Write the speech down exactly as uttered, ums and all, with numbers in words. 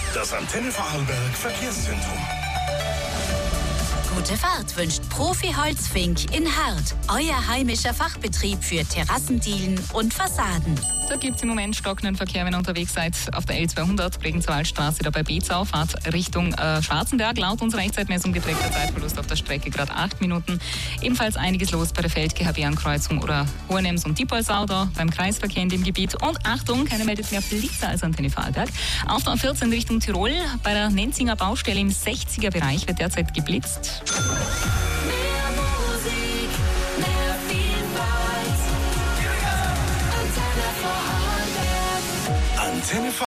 Das Antenne Vorarlberg Verkehrszentrum. Gute Fahrt wünscht Profi Holzfink in Hart. Euer heimischer Fachbetrieb für Terrassendielen und Fassaden. Da gibt es im Moment stockenden Verkehr, wenn ihr unterwegs seid auf der L zweihundert, Bregenzerwaldstraße, da bei Bezau, Fahrt Richtung äh, Schwarzenberg. Laut unserer Echtzeitmessung beträgt der Zeitverlust auf der Strecke gerade acht Minuten. Ebenfalls einiges los bei der Feld-G H B-Ankreuzung oder Hohenems und Diepolsau da beim Kreisverkehr in dem Gebiet. Und Achtung, keiner meldet mehr Blitzer als Antenne Vorarlberg. Auf der A vierzehn Richtung Tirol, bei der Nenzinger Baustelle im sechziger Bereich wird derzeit geblitzt. Mehr Musik, mehr Vielfalt. Antenne Vorarlberg. Antenne